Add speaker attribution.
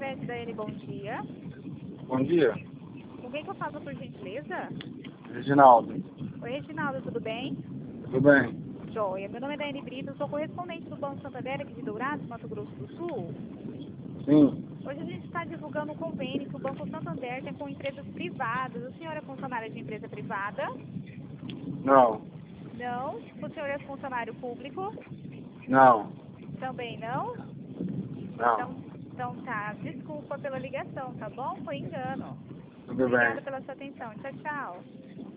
Speaker 1: Crédito da N, bom dia.
Speaker 2: Bom dia,
Speaker 1: Com quem que eu falo, por gentileza?
Speaker 2: Reginaldo.
Speaker 1: Oi, Reginaldo, tudo bem?
Speaker 2: Tudo bem?
Speaker 1: Joia. Meu nome é Daiane Brito, eu sou correspondente do Banco Santander aqui de Dourados, Mato Grosso do Sul.
Speaker 2: Sim.
Speaker 1: Hoje a gente está divulgando um convênio que o Banco Santander tem com empresas privadas. O senhor é funcionário de empresa privada?
Speaker 2: Não.
Speaker 1: Não. O senhor é funcionário público?
Speaker 2: Não.
Speaker 1: Também não?
Speaker 2: Não.
Speaker 1: Então tá. Desculpa pela ligação, tá bom? Foi engano.
Speaker 2: Tudo
Speaker 1: Obrigada
Speaker 2: bem.
Speaker 1: pela sua atenção. Tchau, tchau.